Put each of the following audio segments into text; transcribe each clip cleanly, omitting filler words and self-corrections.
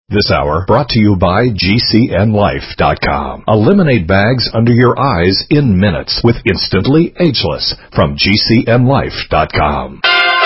This hour brought to you by GCNLife.com. Eliminate bags under your eyes in minutes with Instantly Ageless from GCNLife.com.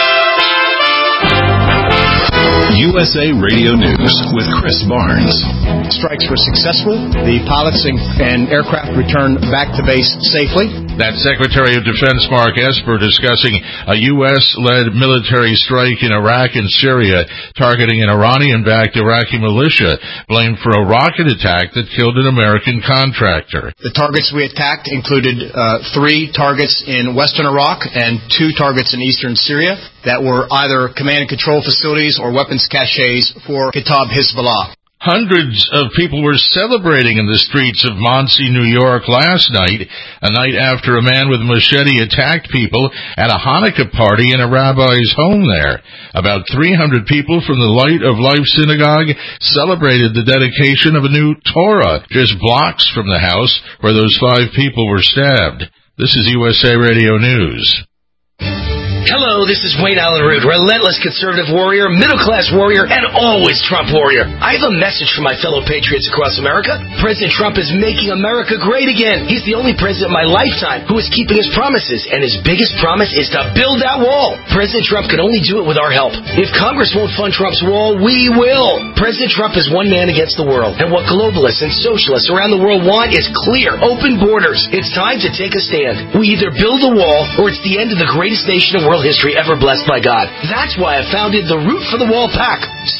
USA Radio News with Chris Barnes. Strikes were successful. The pilots and aircraft returned back to base safely. That's Secretary of Defense Mark Esper discussing a U.S.-led military strike in Iraq and Syria targeting an Iranian-backed Iraqi militia blamed for a rocket attack that killed an American contractor. The targets we attacked included 3 targets in western Iraq and 2 targets in eastern Syria that were either command and control facilities or weapons caches for Kataib Hezbollah. Hundreds of people were celebrating in the streets of Monsey, New York last night, a night after a man with a machete attacked people at a Hanukkah party in a rabbi's home there. About 300 people from the Light of Life Synagogue celebrated the dedication of a new Torah just blocks from the house where those 5 people were stabbed. This is USA Radio News. Hello, this is Wayne Allen Root, relentless conservative warrior, middle-class warrior, and always Trump warrior. I have a message for my fellow patriots across America. President Trump is making America great again. He's the only president in my lifetime who is keeping his promises, and his biggest promise is to build that wall. President Trump can only do it with our help. If Congress won't fund Trump's wall, we will. President Trump is one man against the world, and what globalists and socialists around the world want is clear, open borders. It's time to take a stand. We either build a wall, or it's the end of the greatest nation in world history ever blessed by God. That's why I founded the Root for the Wall PAC.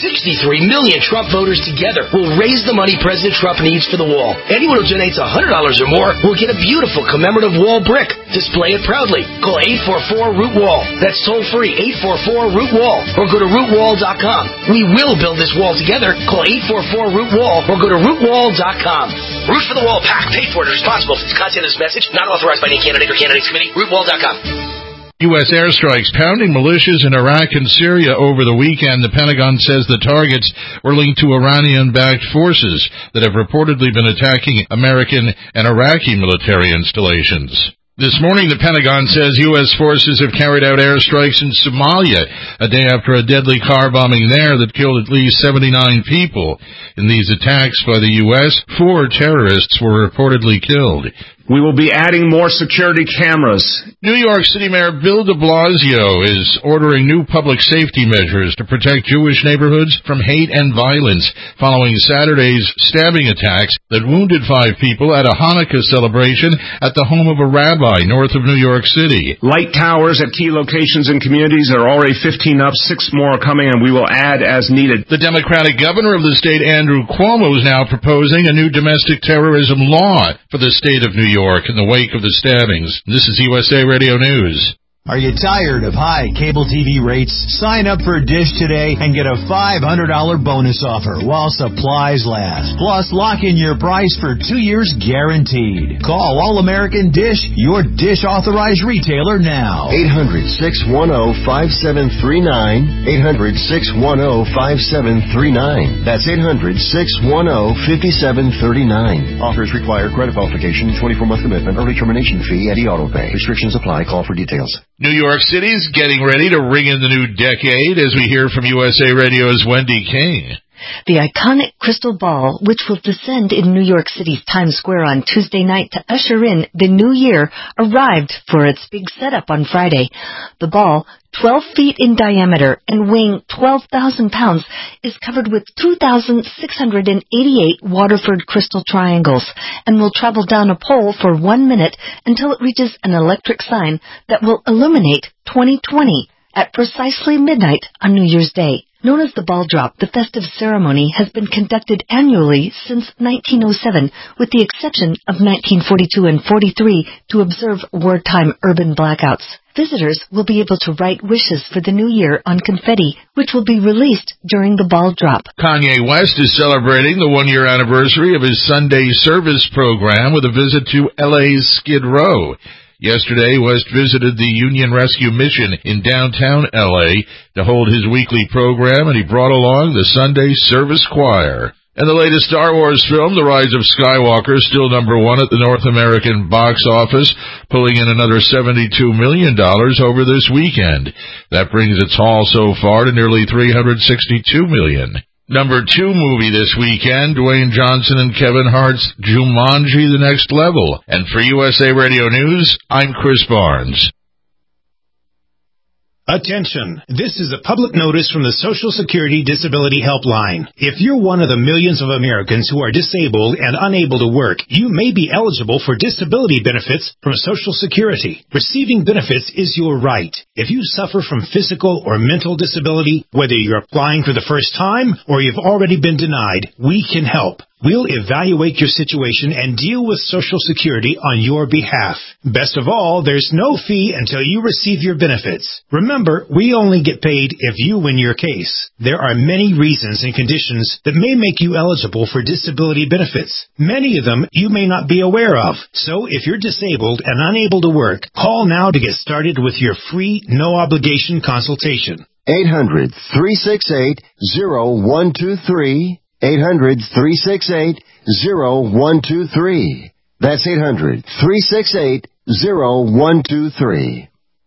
63 million Trump voters together will raise the money President Trump needs for the wall. Anyone who donates $100 or more will get a beautiful commemorative wall brick. Display it proudly. Call 844-ROOT-WALL. That's toll-free, 844-ROOT-WALL. Or go to rootwall.com. We will build this wall together. Call 844-ROOT-WALL or go to rootwall.com. Root for the Wall PAC. Paid for and responsible for the content of this message. Not authorized by any candidate or candidates committee. Rootwall.com. U.S. airstrikes pounding militias in Iraq and Syria over the weekend. The Pentagon says the targets were linked to Iranian-backed forces that have reportedly been attacking American and Iraqi military installations. This morning, the Pentagon says U.S. forces have carried out airstrikes in Somalia a day after a deadly car bombing there that killed at least 79 people. In these attacks by the U.S., 4 terrorists were reportedly killed. We will be adding more security cameras. New York City Mayor Bill de Blasio is ordering new public safety measures to protect Jewish neighborhoods from hate and violence following Saturday's stabbing attacks that wounded 5 people at a Hanukkah celebration at the home of a rabbi north of New York City. Light towers at key locations and communities are already 15 up, 6 more are coming, and we will add as needed. The Democratic governor of the state, Andrew Cuomo, is now proposing a new domestic terrorism law for the state of New York in the wake of the stabbings. This is USA Radio News. Are you tired of high cable TV rates? Sign up for Dish today and get a $500 bonus offer while supplies last. Plus, lock in your price for 2 years guaranteed. Call All American Dish, your Dish authorized retailer now. 800-610-5739. 800-610-5739. That's 800-610-5739. Offers require credit qualification, 24-month commitment, early termination fee, and auto pay. Restrictions apply. Call for details. New York City's getting ready to ring in the new decade, as we hear from USA Radio's Wendy King. The iconic crystal ball, which will descend in New York City's Times Square on Tuesday night to usher in the new year, arrived for its big setup on Friday. The ball, 12 feet in diameter and weighing 12,000 pounds, is covered with 2,688 Waterford crystal triangles and will travel down a pole for 1 minute until it reaches an electric sign that will illuminate 2020 at precisely midnight on New Year's Day. Known as the ball drop, the festive ceremony has been conducted annually since 1907, with the exception of 1942 and 43 to observe wartime urban blackouts. Visitors will be able to write wishes for the new year on confetti, which will be released during the ball drop. Kanye West is celebrating the 1-year anniversary of his Sunday service program with a visit to LA's Skid Row. Yesterday, West visited the Union Rescue Mission in downtown L.A. to hold his weekly program, and he brought along the Sunday Service Choir. And the latest Star Wars film, The Rise of Skywalker, still number 1 at the North American box office, pulling in another $72 million over this weekend. That brings its haul so far to nearly $362 million. Number 2 movie this weekend, Dwayne Johnson and Kevin Hart's Jumanji: The Next Level. And for USA Radio News, I'm Chris Barnes. Attention! This is a public notice from the Social Security Disability Helpline. If you're one of the millions of Americans who are disabled and unable to work, you may be eligible for disability benefits from Social Security. Receiving benefits is your right. If you suffer from physical or mental disability, whether you're applying for the first time or you've already been denied, we can help. We'll evaluate your situation and deal with Social Security on your behalf. Best of all, there's no fee until you receive your benefits. Remember, we only get paid if you win your case. There are many reasons and conditions that may make you eligible for disability benefits. Many of them you may not be aware of. So if you're disabled and unable to work, call now to get started with your free, no-obligation consultation. 800-368-0123. 800-368-0123. That's 800-368-0123.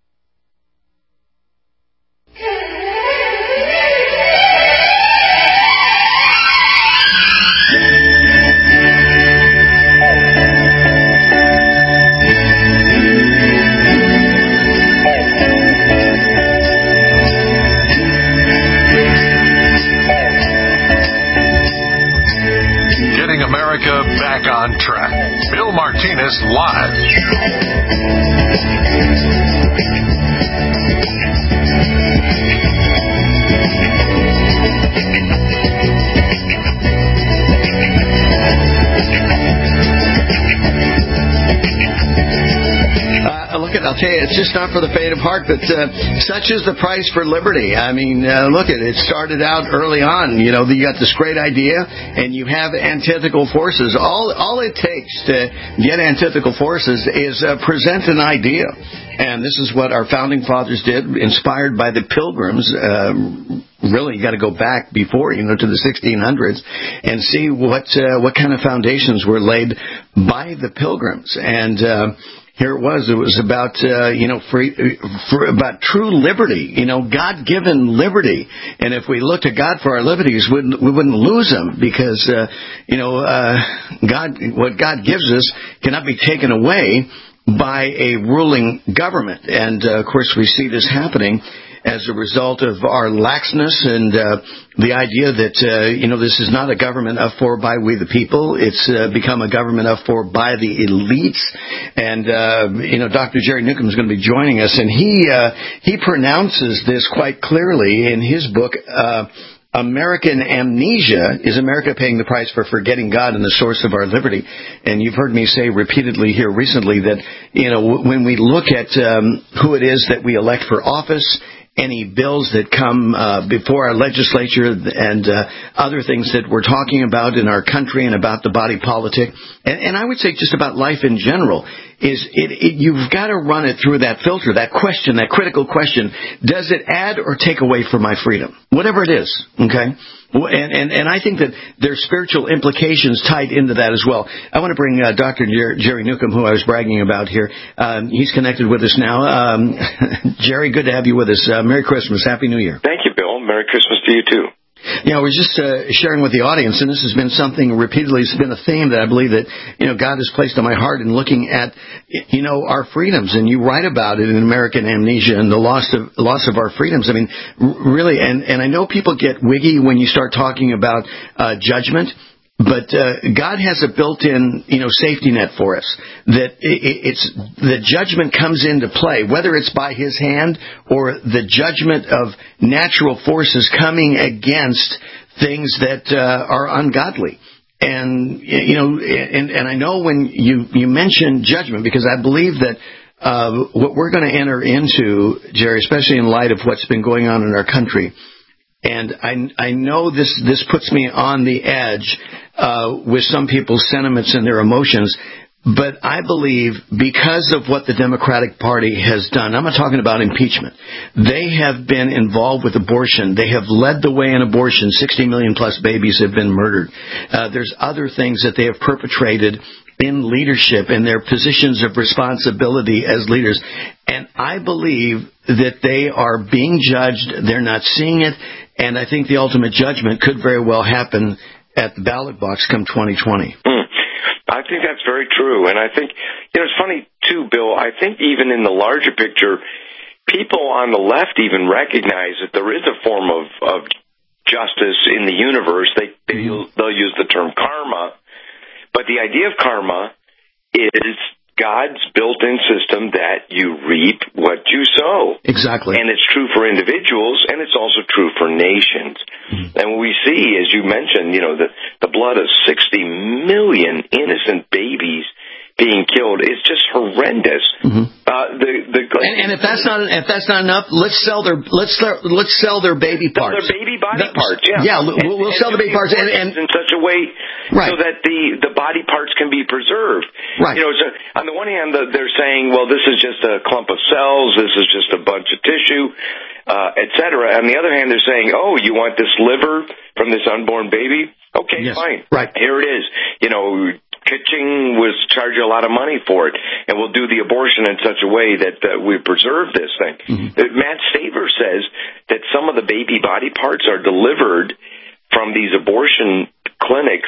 America back on track. Bill Martinez live. I'll tell you, it's just not for the faint of heart, but such is the price for liberty. I mean, look at it. It started out early on. You know, you got this great idea, and you have antithetical forces. All it takes to get antithetical forces is present an idea. And this is what our founding fathers did, inspired by the Pilgrims. Really, you got to go back before, to the 1600s and see what kind of foundations were laid by the Pilgrims. And here it was about, about true liberty, God-given liberty. And if we looked at God for our liberties, we wouldn't lose them because, what God gives us cannot be taken away by a ruling government. And, of course, we see this happening as a result of our laxness and the idea that, this is not a government of, for, by, we the people. It's become a government of, for, by the elites. And, Dr. Jerry Newcomb is going to be joining us, and he pronounces this quite clearly in his book, American Amnesia. Is America paying the price for forgetting God and the source of our liberty? And you've heard me say repeatedly here recently that, when we look at who it is that we elect for office, any bills that come before our legislature and other things that we're talking about in our country and about the body politic, and I would say just about life in general, you've got to run it through that filter, that question, that critical question. Does it add or take away from my freedom? Whatever it is, okay? And I think that there's spiritual implications tied into that as well. I want to bring Dr. Jerry Newcomb, who I was bragging about here. He's connected with us now. Jerry, good to have you with us. Merry Christmas. Happy New Year. Thank you, Bill. Merry Christmas to you, too. We're just sharing with the audience, and this has been something repeatedly, it's been a theme that I believe that, God has placed on my heart in looking at, our freedoms. And you write about it in American Amnesia and the loss of our freedoms. I mean, really, and I know people get wiggy when you start talking about judgment. But God has a built-in, safety net for us. That it's the judgment comes into play, whether it's by His hand or the judgment of natural forces coming against things that are ungodly. And and I know when you mention judgment, because I believe that what we're going to enter into, Jerry, especially in light of what's been going on in our country. And I know this puts me on the edge with some people's sentiments and their emotions, but I believe because of what the Democratic Party has done, I'm not talking about impeachment, they have been involved with abortion. They have led the way in abortion. 60 million plus babies have been murdered. There's other things that they have perpetrated in leadership, in their positions of responsibility as leaders. And I believe that they are being judged. They're not seeing it. And I think the ultimate judgment could very well happen at the ballot box come 2020. I think that's very true. And I think, it's funny, too, Bill, I think even in the larger picture, people on the left even recognize that there is a form of justice in the universe. They'll use the term karma. But the idea of karma is God's built-in system that you reap what you sow. Exactly. And it's true for individuals, and it's also true for nations. And we see, as you mentioned, the blood of 60 million innocent babies being killed is just horrendous. And if that's not enough, let's sell their baby parts. Their baby body parts, yeah. Yeah, we'll sell the baby parts and in such a way so that the body parts can be preserved. Right. So on the one hand, they're saying, well, this is just a clump of cells, this is just a bunch of tissue, et cetera. On the other hand, they're saying, oh, you want this liver from this unborn baby? Okay, fine. Right. Here it is. Kitching was charging a lot of money for it, and we'll do the abortion in such a way that we preserve this thing. Matt Staver says that some of the baby body parts are delivered from these abortion clinics,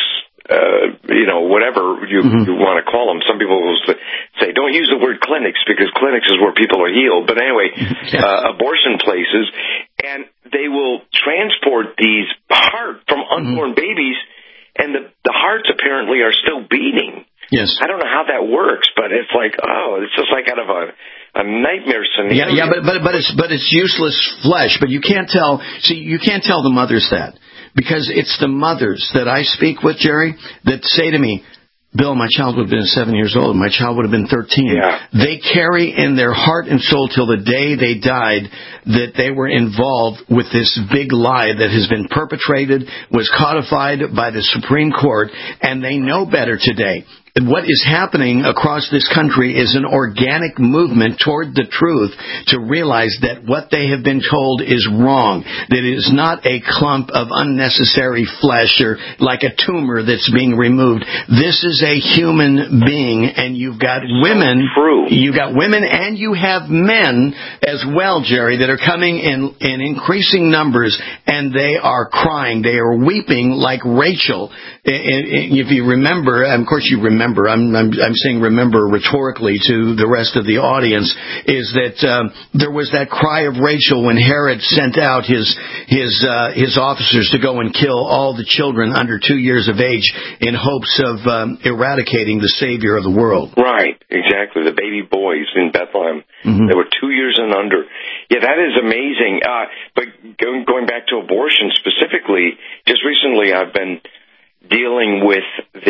whatever you want to call them. Some people will say, don't use the word clinics because clinics is where people are healed. But anyway, abortion places, and they will transport these parts from unborn babies, and the hearts apparently are still beating. Yes. I don't know how that works, but it's like, it's just like out of a nightmare scenario. Yeah, but it's useless flesh. But you can't tell. See, you can't tell the mothers that, because it's the mothers that I speak with, Jerry, that say to me, Bill, my child would have been 7 years old. My child would have been 13. Yeah. They carry in their heart and soul till the day they died that they were involved with this big lie that has been perpetrated, was codified by the Supreme Court, and they know better today. What is happening across this country is an organic movement toward the truth to realize that what they have been told is wrong, that it is not a clump of unnecessary flesh or like a tumor that's being removed. This is a human being, and you've got women. You've got women and you have men as well, Jerry, that are coming in increasing numbers, and they are crying. They are weeping like Rachel. If you remember, of course you remember, I'm saying remember rhetorically to the rest of the audience, is that there was that cry of Rachel when Herod sent out his officers to go and kill all the children under 2 years of age in hopes of eradicating the Savior of the world. Right, exactly. The baby boys in Bethlehem. They were 2 years and under. Yeah, that is amazing. But going back to abortion specifically, just recently I've been dealing with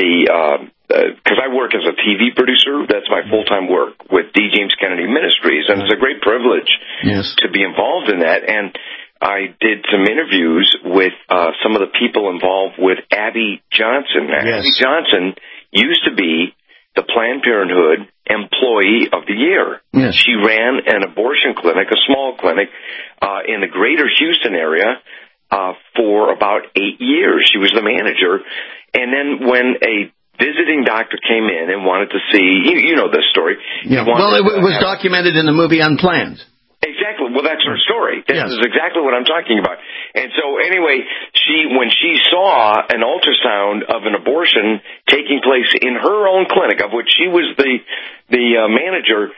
because I work as a TV producer. That's my full-time work with D. James Kennedy Ministries, and it's a great privilege to be involved in that. And I did some interviews with some of the people involved with Abby Johnson. Abby Johnson used to be the Planned Parenthood Employee of the Year. She ran an abortion clinic, a small clinic, in the greater Houston area for about 8 years. She was the manager. And then when a visiting doctor came in and wanted to see, you know this story. Yeah. Well, it was documented in the movie Unplanned. Exactly. Well, that's her story. This is exactly what I'm talking about. And so, anyway, when she saw an ultrasound of an abortion taking place in her own clinic, of which she was the manager,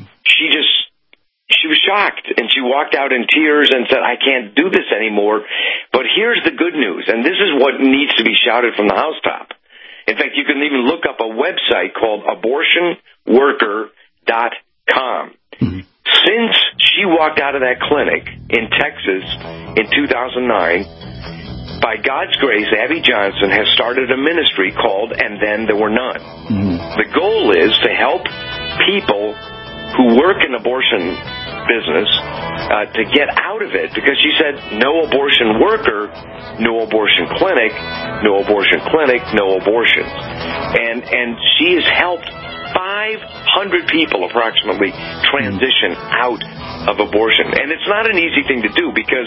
she was shocked, and she walked out in tears and said, I can't do this anymore. But here's the good news, and this is what needs to be shouted from the housetop. In fact, you can even look up a website called abortionworker.com. Since she walked out of that clinic in Texas in 2009, by God's grace, Abby Johnson has started a ministry called And Then There Were None. The goal is to help people who work in abortion business to get out of it, because she said no abortion worker, no abortion clinic, no abortion clinic, no abortions. And she has helped 500 people approximately transition out of abortion. And it's not an easy thing to do, because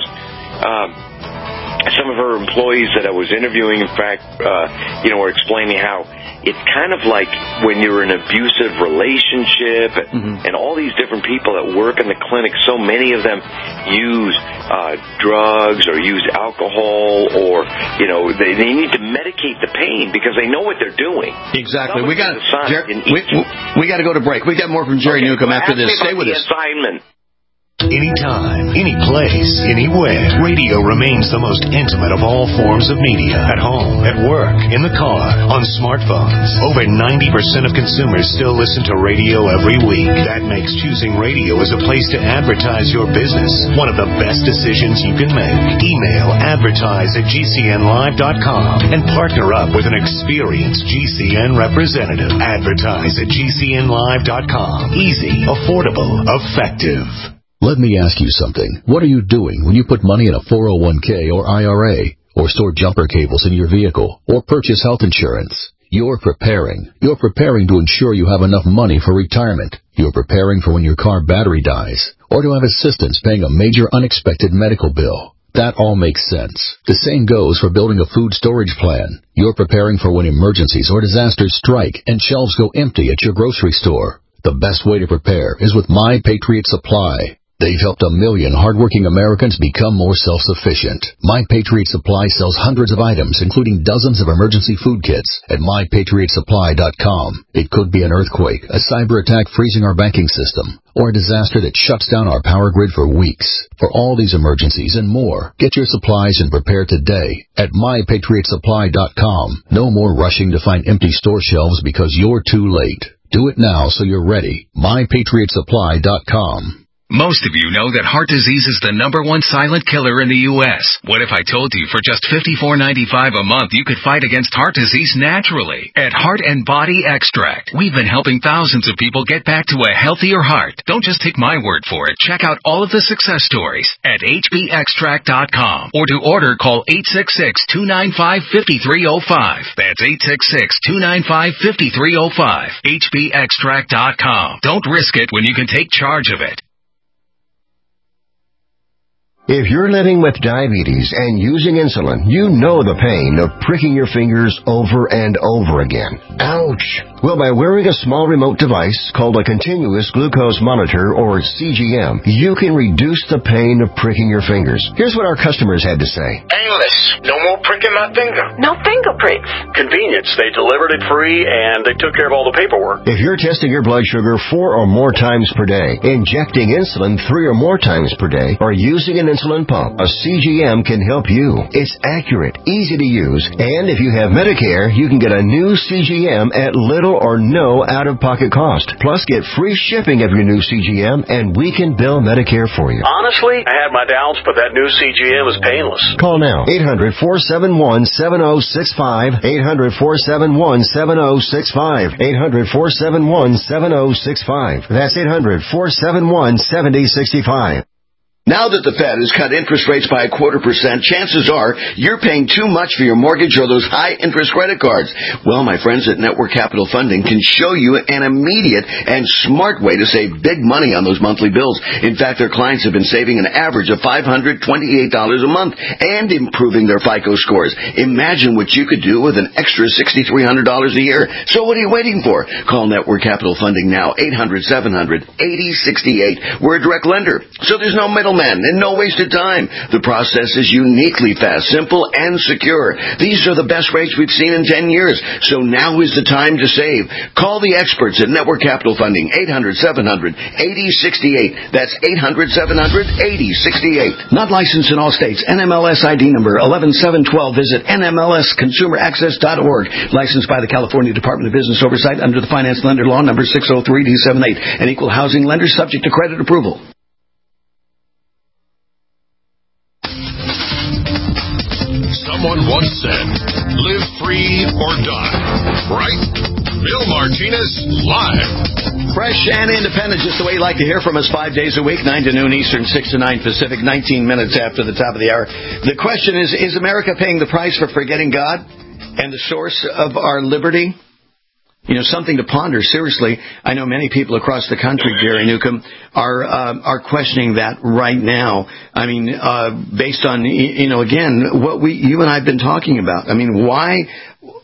some of her employees that I was interviewing, in fact, were explaining how it's kind of like when you're in an abusive relationship and all these different people that work in the clinic, so many of them use drugs or use alcohol or, they need to medicate the pain because they know what they're doing. Exactly. We got to go to break. We got more from Jerry Newcomb after this. Stay with us. Assignment. Anytime, any place, anywhere. Radio remains the most intimate of all forms of media. At home, at work, in the car, on smartphones. Over 90% of consumers still listen to radio every week. That makes choosing radio as a place to advertise your business one of the best decisions you can make. Email advertise@gcnlive.com and partner up with an experienced GCN representative. Advertise@gcnlive.com. Easy, affordable, effective. Let me ask you something. What are you doing when you put money in a 401k or IRA, or store jumper cables in your vehicle, or purchase health insurance? You're preparing. You're preparing to ensure you have enough money for retirement. You're preparing for when your car battery dies, or to have assistance paying a major unexpected medical bill. That all makes sense. The same goes for building a food storage plan. You're preparing for when emergencies or disasters strike and shelves go empty at your grocery store. The best way to prepare is with My Patriot Supply. They've helped 1 million hardworking Americans become more self-sufficient. My Patriot Supply sells hundreds of items, including dozens of emergency food kits at MyPatriotSupply.com. It could be an earthquake, a cyber attack freezing our banking system, or a disaster that shuts down our power grid for weeks. For all these emergencies and more, get your supplies and prepare today at MyPatriotSupply.com. No more rushing to find empty store shelves because you're too late. Do it now so you're ready. MyPatriotSupply.com. Most of you know that heart disease is the #1 silent killer in the U.S. What if I told you for just $54.95 a month you could fight against heart disease naturally? At Heart and Body Extract, we've been helping thousands of people get back to a healthier heart. Don't just take my word for it. Check out all of the success stories at hbextract.com. Or to order, call 866-295-5305. That's 866-295-5305. hbextract.com. Don't risk it when you can take charge of it. If you're living with diabetes and using insulin, you know the pain of pricking your fingers over and over again. Ouch! Well, by wearing a small remote device called a continuous glucose monitor, or CGM, you can reduce the pain of pricking your fingers. Here's what our customers had to say. Painless. No more pricking my finger. No finger pricks. Convenience. They delivered it free and they took care of all the paperwork. If you're testing your blood sugar 4 or more times per day, injecting insulin 3 or more times per day, or using an insulin pump, a CGM can help you. It's accurate, easy to use, and if you have Medicare, you can get a new CGM at little or no out-of-pocket cost. Plus, get free shipping of your new CGM, and we can bill Medicare for you. Honestly, I had my doubts, but that new CGM is painless. Call now. 800-471-7065. 800-471-7065. 800-471-7065. That's 800-471-7065. Now that the Fed has cut interest rates by 0.25%, chances are you're paying too much for your mortgage or those high-interest credit cards. Well, my friends at Network Capital Funding can show you an immediate and smart way to save big money on those monthly bills. In fact, their clients have been saving an average of $528 a month and improving their FICO scores. Imagine what you could do with an extra $6,300 a year. So what are you waiting for? Call Network Capital Funding now, 800-700-8068. We're a direct lender, so there's no middleman and no wasted time. The process is uniquely fast, simple, and secure. These are the best rates we've seen in 10 years, so now is the time to save. Call the experts at Network Capital Funding, 800-700-8068. That's 800-700-8068. Not licensed in all states. NMLS ID number 11712. Visit NMLSconsumeraccess.org. Licensed by the California Department of Business Oversight under the Finance Lender Law number 603-D78. An equal housing lender subject to credit approval. Someone once said, live free or die. Right? Bill Martinez, live. Fresh and independent, just the way you like to hear from us 5 days a week, 9 to noon Eastern, 6 to 9 Pacific, 19 minutes after the top of the hour. The question is America paying the price for forgetting God and the source of our liberty? You know, something to ponder. Seriously, I know many people across the country, Jerry Newcomb, are questioning that right now. I mean, based on, again, what you and I have been talking about. I mean, why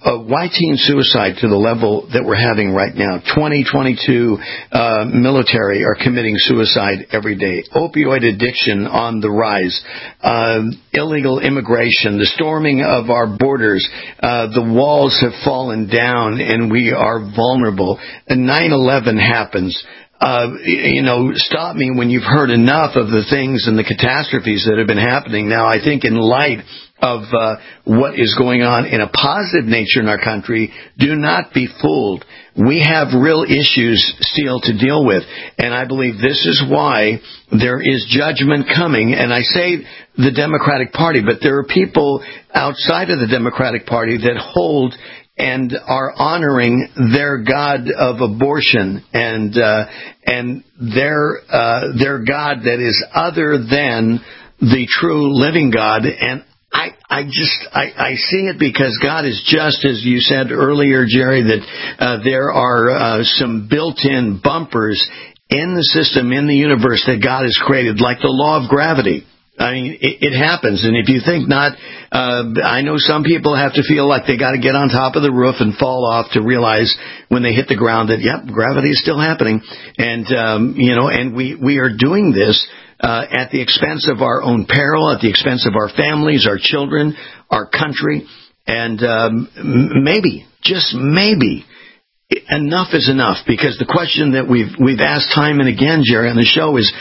why teen suicide to the level that we're having right now? 2022 military are committing suicide every day. Opioid addiction on the rise. Illegal immigration. The storming of our borders. The walls have fallen down and we are vulnerable. 9/11 happens. Stop me when you've heard enough of the things and the catastrophes that have been happening. Now, I think in light of what is going on in a positive nature in our country, do not be fooled. We have real issues still to deal with, and I believe this is why there is judgment coming. And I say the Democratic Party, but there are people outside of the Democratic Party that hold and are honoring their God of abortion and their God that is other than the true living God. And I see it because God is just, as you said earlier, Jerry, that there are some built-in bumpers in the system, in the universe that God has created, like the law of gravity. I mean, it happens, and if you think not, I know some people have to feel like they got to get on top of the roof and fall off to realize when they hit the ground that, yep, gravity is still happening, and and we are doing this at the expense of our own peril, at the expense of our families, our children, our country, and maybe, just maybe, enough is enough. Because the question that we've asked time and again, Jerry, on the show is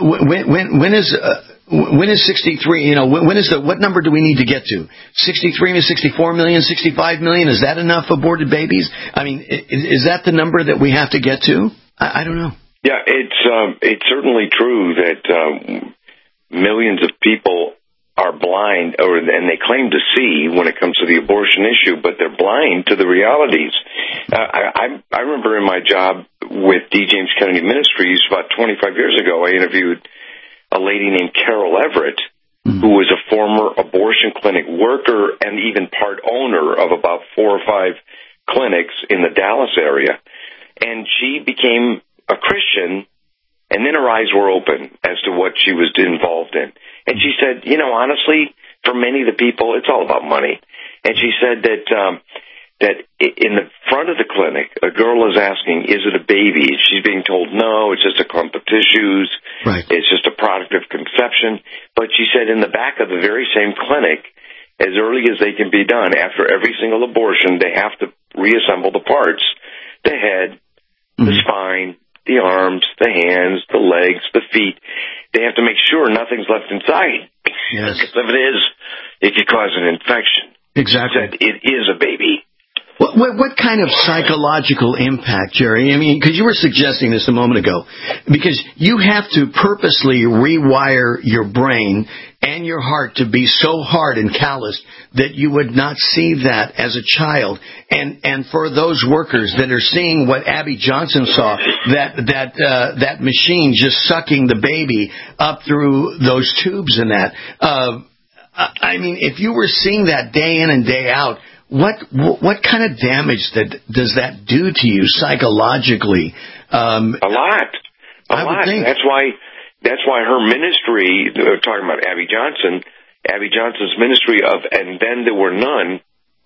when is 63, what number do we need to get to? 63 to 64 million, 65 million? Is that enough aborted babies? I mean, is that the number that we have to get to? I don't know. Yeah, it's certainly true that millions of people are blind, and they claim to see when it comes to the abortion issue, but they're blind to the realities. I remember in my job with D. James Kennedy Ministries about 25 years ago, I interviewed a lady named Carol Everett, who was a former abortion clinic worker and even part owner of about 4 or 5 clinics in the Dallas area. And she became a Christian, and then her eyes were open as to what she was involved in. And she said, honestly, for many of the people, it's all about money. And she said that in the front of the clinic, a girl is asking, is it a baby? She's being told, no, it's just a clump of tissues. Right. It's just a product of conception. But she said in the back of the very same clinic, as early as they can be done, after every single abortion, they have to reassemble the parts, the head, the spine, the arms, the hands, the legs, the feet. They have to make sure nothing's left inside. Yes. Because if it is, it could cause an infection. Exactly. She said it is a baby. What kind of psychological impact, Jerry? I mean, because you were suggesting this a moment ago, because you have to purposely rewire your brain and your heart to be so hard and calloused that you would not see that as a child. And for those workers that are seeing what Abby Johnson saw, that machine just sucking the baby up through those tubes and that. I mean, if you were seeing that day in and day out, what kind of damage does that do to you psychologically? A lot. I would think. That's why her ministry, talking about Abby Johnson's ministry of And Then There Were None,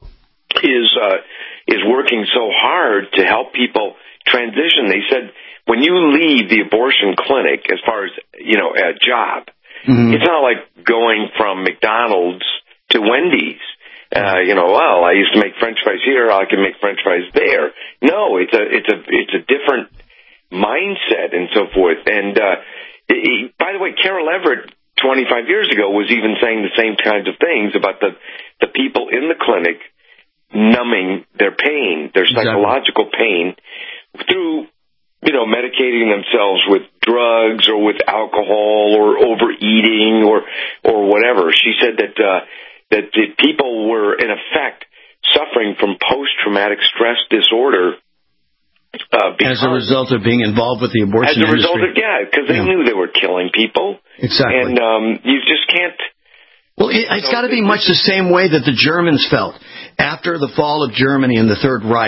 is working so hard to help people transition. They said when you leave the abortion clinic, as far as a job, it's not like going from McDonald's to Wendy's. I used to make French fries here, I can make French fries there. No, it's a different mindset and so forth. And by the way, Carol Everett 25 years ago was even saying the same kinds of things about the people in the clinic numbing their pain, their psychological pain, through medicating themselves with drugs or with alcohol or overeating or whatever. She said that the people were, in effect, suffering from post-traumatic stress disorder as a result of being involved with the abortion industry. As a result of, because they knew they were killing people. Exactly. And you just can't... Well, it's got to be much the same way that the Germans felt after the fall of Germany and the Third Reich,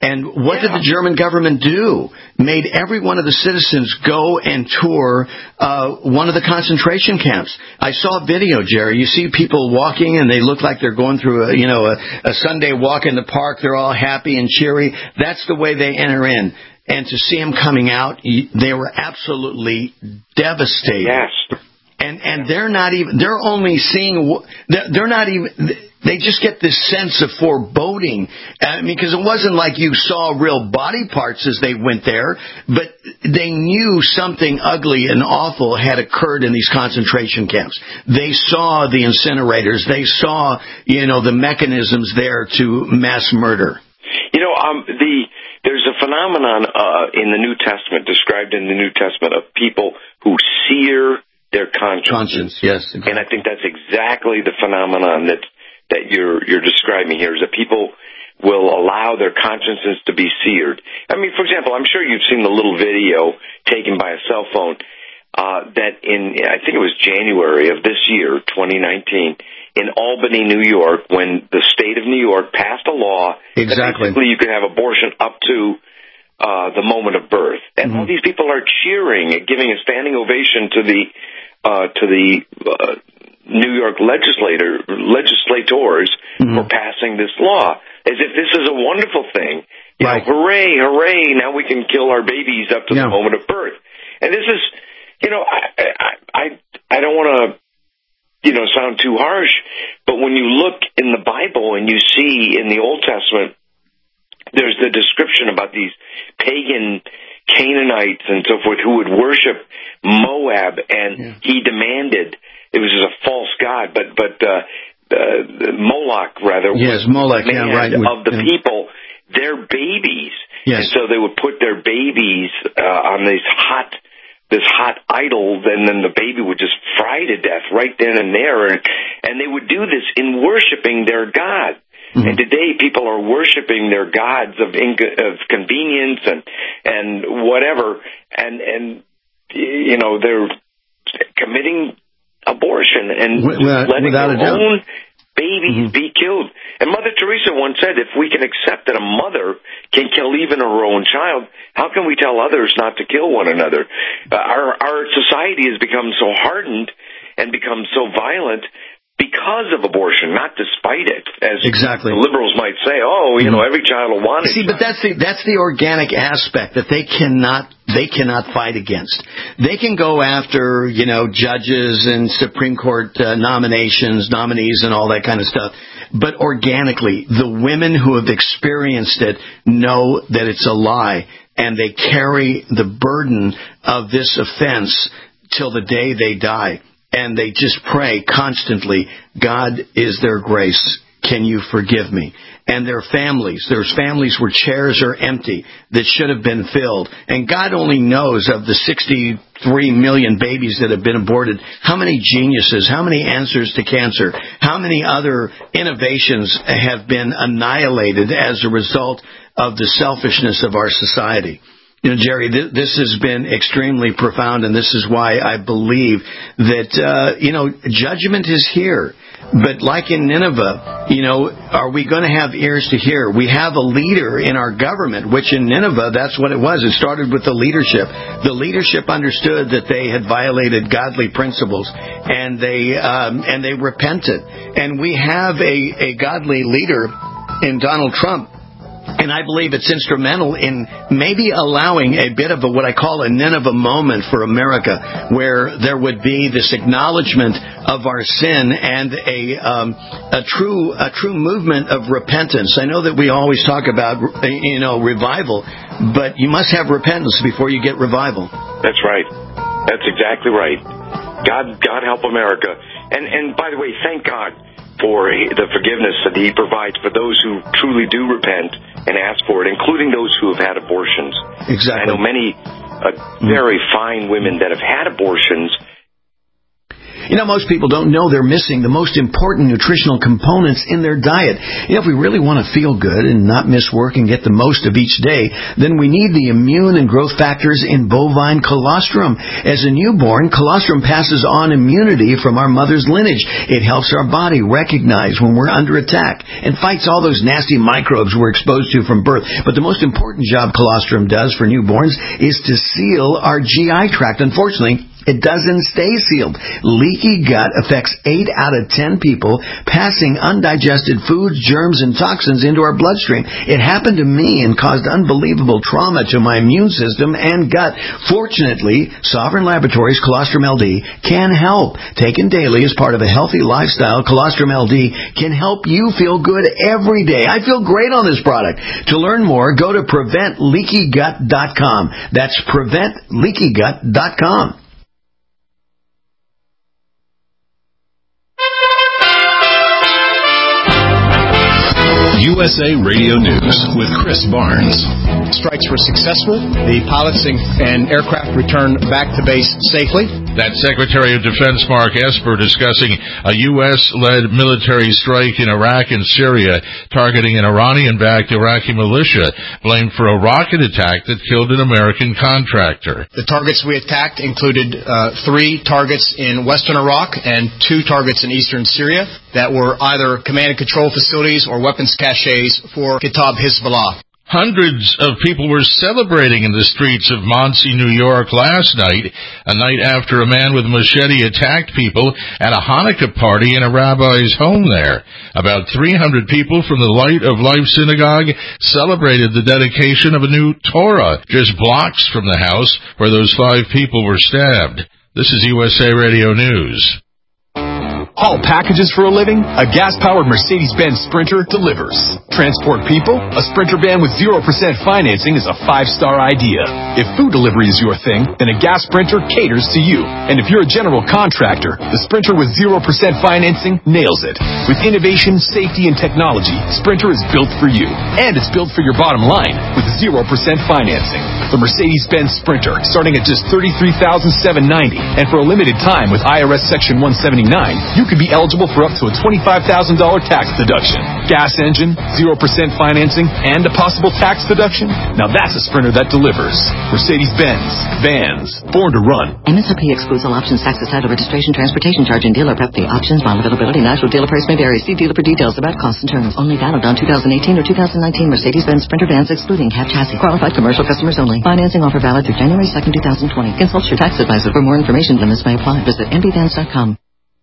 And what did the German government do? Made every one of the citizens go and tour one of the concentration camps. I saw a video, Jerry. You see people walking, and they look like they're going through a Sunday walk in the park. They're all happy and cheery. That's the way they enter in. And to see them coming out, they were absolutely devastated. Yes. And they're not even, they're only seeing, they're not even, they just get this sense of foreboding. I mean, because it wasn't like you saw real body parts as they went there, but they knew something ugly and awful had occurred in these concentration camps. They saw the incinerators. They saw, the mechanisms there to mass murder. There's a phenomenon in the New Testament, described in the New Testament, of people who sear their conscience. Yes. Exactly. And I think that's exactly the phenomenon that you're describing here, is that people will allow their consciences to be seared. I mean, for example, I'm sure you've seen the little video taken by a cell phone that I think it was January of this year, 2019, in Albany, New York, when the state of New York passed a law that basically you could have abortion up to the moment of birth. And all these people are cheering and giving a standing ovation to the New York legislators for passing this law, as if this is a wonderful thing. Hooray, hooray, now we can kill our babies up to the moment of birth. And this is, I don't want to, sound too harsh, but when you look in the Bible and you see in the Old Testament, there's the description about these pagan Canaanites and so forth who would worship Moab, and he demanded, it was a false god, but Moloch, rather, yes, Moloch, of the people, their babies. Yes. And so they would put their babies on this hot idol, and then the baby would just fry to death right then and there. And they would do this in worshiping their god. Mm-hmm. And today people are worshiping their gods of convenience and whatever, and they're committing abortion and letting their own babies be killed. And Mother Teresa once said, if we can accept that a mother can kill even her own child, how can we tell others not to kill one another? Our society has become so hardened and become so violent because of abortion, not despite it, as the liberals might say. Every child will want it. See, but that's the organic aspect that they cannot fight against. They can go after judges and Supreme Court nominees, and all that kind of stuff. But organically, the women who have experienced it know that it's a lie, and they carry the burden of this offense till the day they die. And they just pray constantly, God is their grace. Can you forgive me? And there's families where chairs are empty that should have been filled. And God only knows, of the 63 million babies that have been aborted, how many geniuses, how many answers to cancer, how many other innovations have been annihilated as a result of the selfishness of our society. Jerry, this has been extremely profound, and this is why I believe that, judgment is here. But like in Nineveh, are we going to have ears to hear? We have a leader in our government, which in Nineveh, that's what it was. It started with the leadership. The leadership understood that they had violated godly principles, and they repented. And we have a godly leader in Donald Trump. And I believe it's instrumental in maybe allowing a bit of what I call a Nineveh moment for America, where there would be this acknowledgement of our sin and a true movement of repentance. I know that we always talk about revival, but you must have repentance before you get revival. That's right. That's exactly right. God help America. And by the way, thank God for the forgiveness that He provides for those who truly do repent and ask for it, including those who have had abortions. Exactly. I know many very fine women that have had abortions. Most people don't know they're missing the most important nutritional components in their diet. If we really want to feel good and not miss work and get the most of each day, then we need the immune and growth factors in bovine colostrum. As a newborn, colostrum passes on immunity from our mother's lineage. It helps our body recognize when we're under attack and fights all those nasty microbes we're exposed to from birth. But the most important job colostrum does for newborns is to seal our GI tract. Unfortunately, it doesn't stay sealed. Leaky gut affects 8 out of 10 people, passing undigested foods, germs, and toxins into our bloodstream. It happened to me and caused unbelievable trauma to my immune system and gut. Fortunately, Sovereign Laboratories Colostrum LD can help. Taken daily as part of a healthy lifestyle, Colostrum LD can help you feel good every day. I feel great on this product. To learn more, go to PreventLeakyGut.com. That's PreventLeakyGut.com. USA Radio News with Chris Barnes. Strikes were successful. The pilots and aircraft returned back to base safely. That's Secretary of Defense Mark Esper discussing a U.S.-led military strike in Iraq and Syria targeting an Iranian-backed Iraqi militia blamed for a rocket attack that killed an American contractor. The targets we attacked included 3 targets in western Iraq and 2 targets in eastern Syria that were either command and control facilities or weapons caches for Kitab Hezbollah. Hundreds of people were celebrating in the streets of Monsey, New York last night, a night after a man with a machete attacked people at a Hanukkah party in a rabbi's home there. About 300 people from the Light of Life Synagogue celebrated the dedication of a new Torah just blocks from the house where those 5 people were stabbed. This is USA Radio News. Haul packages for a living? A gas-powered Mercedes-Benz Sprinter delivers. Transport people? A Sprinter van with 0% financing is a 5-star idea. If food delivery is your thing, then a gas Sprinter caters to you. And if you're a general contractor, the Sprinter with 0% financing nails it. With innovation, safety, and technology, Sprinter is built for you. And it's built for your bottom line with 0% financing. The Mercedes-Benz Sprinter, starting at just $33,790, and for a limited time with IRS Section 179, you could be eligible for up to a $25,000 tax deduction. Gas engine, 0% financing, and a possible tax deduction? Now that's a Sprinter that delivers. Mercedes-Benz. Vans. Born to run. MSRP excludes all options, taxes, title, registration, transportation charge, and dealer prep fee. Options, model availability, and actual dealer price may vary. See dealer for details about costs and terms. Only valid on 2018 or 2019 Mercedes-Benz Sprinter vans excluding cab chassis. Qualified commercial customers only. Financing offer valid through January 2nd, 2020. Consult your tax advisor for more information. Limits may apply. Visit mbvans.com.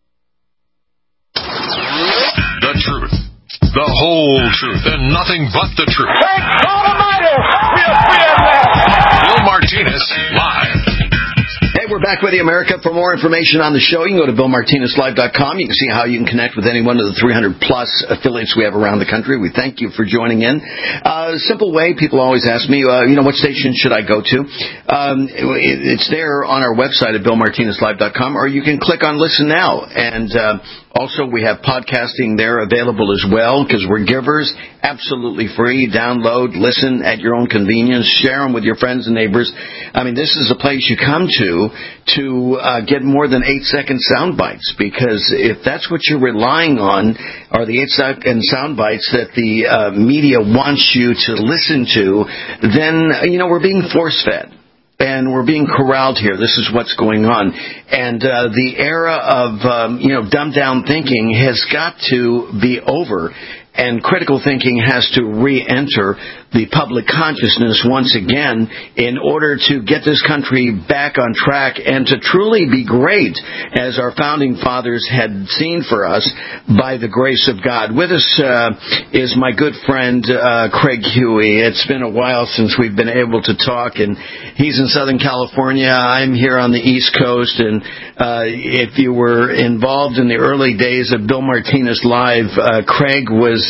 The truth. The whole truth and nothing but the truth. Thank God Almighty! We are free at last! Bill Martinez, live. Hey, we're back with you, America. For more information on the show, you can go to BillMartinezLive.com. You can see how you can connect with any one of the 300-plus affiliates we have around the country. We thank you for joining in. Simple way, people always ask me, what station should I go to? It's there on our website at BillMartinezLive.com, or you can click on Listen Now. And also, we have podcasting there available as well, because we're givers, absolutely free. Download, listen at your own convenience, share them with your friends and neighbors. I mean, this is a place you come to get more than 8-second sound bites, because if that's what you're relying on, are the 8-second sound bites that the media wants you to listen to, then, we're being force-fed. And we're being corralled here. This is what's going on. And the era of, dumbed-down thinking has got to be over. And critical thinking has to re-enter the public consciousness once again in order to get this country back on track and to truly be great, as our founding fathers had seen for us by the grace of God. With us is my good friend Craig Huey. It's been a while since we've been able to talk, and he's in Southern California. I'm here on the East Coast, and if you were involved in the early days of Bill Martinez Live, Craig was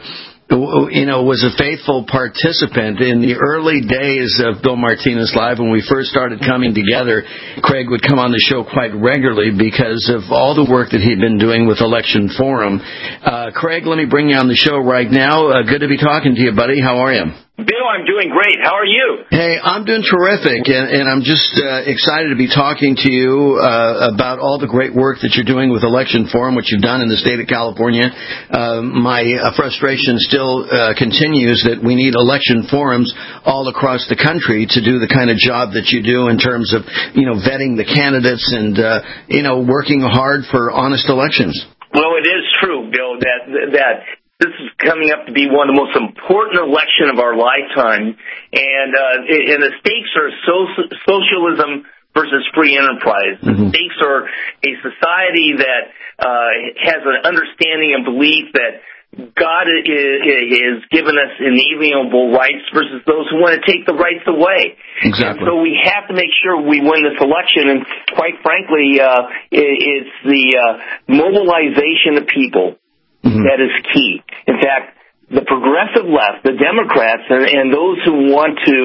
a faithful participant in the early days of Bill Martinez Live. When we first started coming together, Craig would come on the show quite regularly because of all the work that he'd been doing with Election Forum. Craig, let me bring you on the show right now. Good to be talking to you, buddy. How are you? Bill, I'm doing great. How are you? Hey, I'm doing terrific, and I'm just excited to be talking to you about all the great work that you're doing with Election Forum, what you've done in the state of California. My frustration still continues that we need election forums all across the country to do the kind of job that you do in terms of, vetting the candidates and, working hard for honest elections. Well, it is true, Bill, that this is coming up to be one of the most important elections of our lifetime, and the stakes are socialism versus free enterprise. The stakes are a society that has an understanding and belief that God has given us inalienable rights versus those who want to take the rights away. Exactly. And so we have to make sure we win this election, and quite frankly, it's the mobilization of people that is key. In fact, the progressive left, the Democrats, and those who want to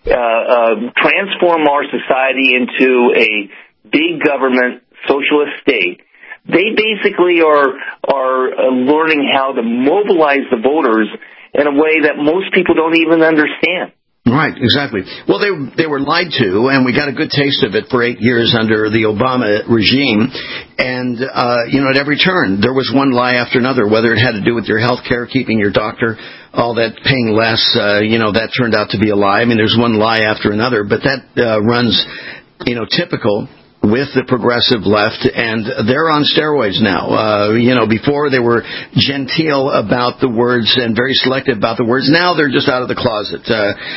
transform our society into a big government socialist state, they basically are learning how to mobilize the voters in a way that most people don't even understand. Right, exactly. Well, they were lied to, and we got a good taste of it for 8 years under the Obama regime. And, at every turn, there was one lie after another, whether it had to do with your health care, keeping your doctor, all that paying less, that turned out to be a lie. I mean, there's one lie after another, but that runs, typical with the progressive left, and they're on steroids now. Before they were genteel about the words and very selective about the words. Now they're just out of the closet.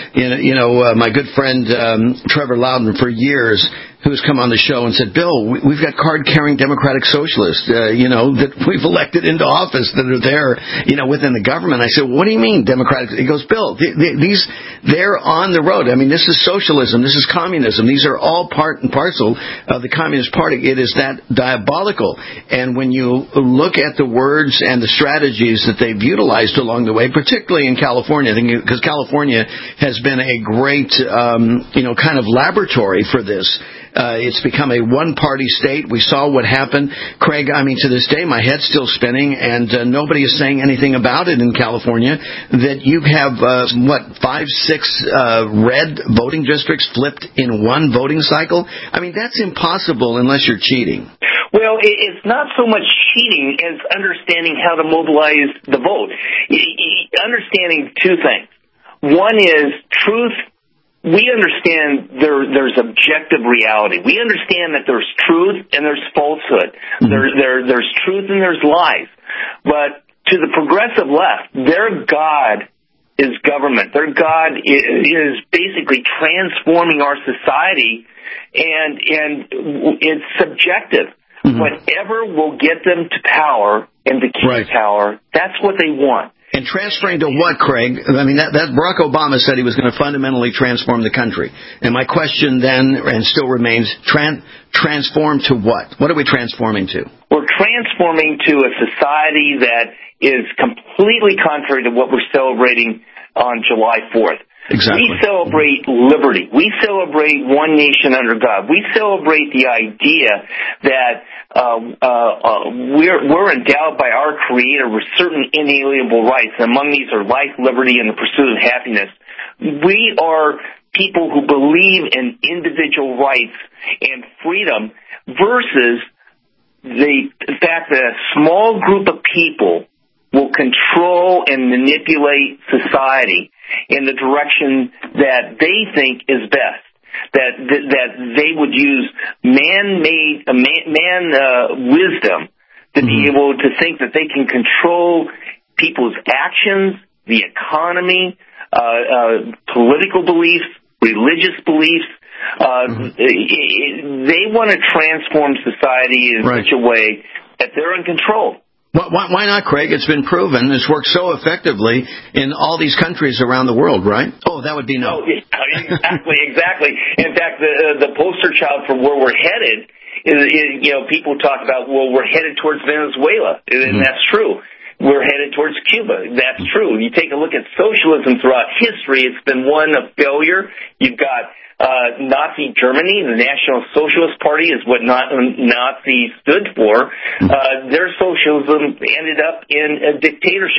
My good friend Trevor Loudon, for years, who's come on the show and said, Bill, we've got card-carrying democratic socialists, that we've elected into office that are there, within the government. I said, well, what do you mean democratic? He goes, Bill, they're on the road. I mean, this is socialism. This is communism. These are all part and parcel of the Communist Party. It is that diabolical. And when you look at the words and the strategies that they've utilized along the way, particularly in California, because California has been a great, kind of laboratory for this. It's become a one-party state. We saw what happened. Craig, to this day, my head's still spinning, and nobody is saying anything about it in California, that you have, 5, 6 red voting districts flipped in one voting cycle? I mean, that's impossible unless you're cheating. Well, it's not so much cheating as understanding how to mobilize the vote. Understanding two things. One is truth. We understand there's objective reality. We understand that there's truth and there's falsehood. There's truth and there's lies. But to the progressive left, their God is government. Their God is basically transforming our society, and it's subjective. Whatever will get them to power and to keep power, that's what they want. And transferring to what, Craig? I mean, that Barack Obama said he was going to fundamentally transform the country. And my question then, and still remains, transform to what? What are we transforming to? We're transforming to a society that is completely contrary to what we're celebrating on July 4th. Exactly. We celebrate liberty. We celebrate one nation under God. We celebrate the idea that we're endowed by our Creator with certain inalienable rights. Among these are life, liberty, and the pursuit of happiness. We are people who believe in individual rights and freedom versus the fact that a small group of people will control and manipulate society in the direction that they think is best. That they would use man-made wisdom to be able to think that they can control people's actions, the economy, political beliefs, religious beliefs. They want to transform society in such a way that they're in control. Why not, Craig? It's been proven. It's worked so effectively in all these countries around the world, right? Oh, that would be no. Exactly. In fact, the poster child for where we're headed is people talk about, well, we're headed towards Venezuela, and that's true. We're headed towards Cuba. That's true. You take a look at socialism throughout history, it's been one of failure. You've got Nazi Germany, the National Socialist Party is what Nazi stood for. Their socialism ended up in a dictatorship.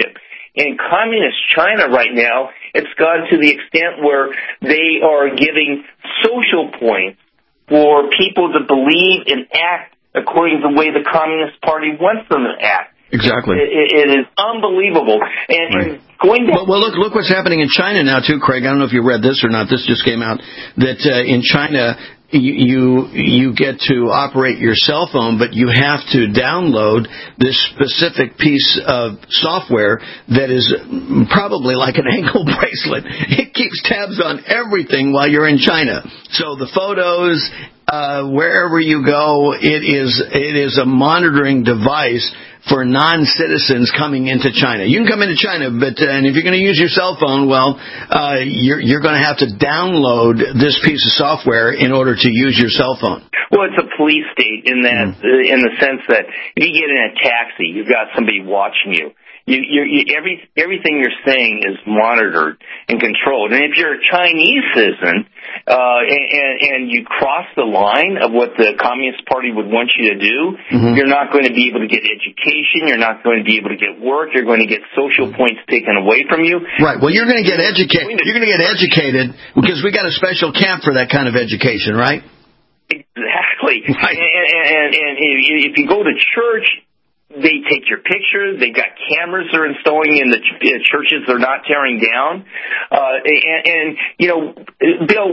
In communist China right now, it's gone to the extent where they are giving social points for people to believe and act according to the way the Communist Party wants them to act. Exactly. It is unbelievable. And going back... Well, look what's happening in China now, too, Craig. I don't know if you read this or not. This just came out that in China... You get to operate your cell phone, but you have to download this specific piece of software that is probably like an ankle bracelet. It keeps tabs on everything while you're in China. So the photos, wherever you go, it is a monitoring device for non-citizens coming into China. You can come into China, and if you're going to use your cell phone, well, you're going to have to download this piece of software in order to use your cell phone. Well, it's a police state in that, in the sense that if you get in a taxi, you've got somebody watching you. Everything you're saying is monitored and controlled. And if you're a Chinese citizen, and you cross the line of what the Communist Party would want you to do, you're not going to be able to get education, you're not going to be able to get work, you're going to get social points taken away from you. Right. Well, you're going to get educated. You're going to get educated because we got a special camp for that kind of education, right? Exactly. Right. And if you go to church, they take your pictures. They've got cameras they're installing in the churches they're not tearing down. Bill,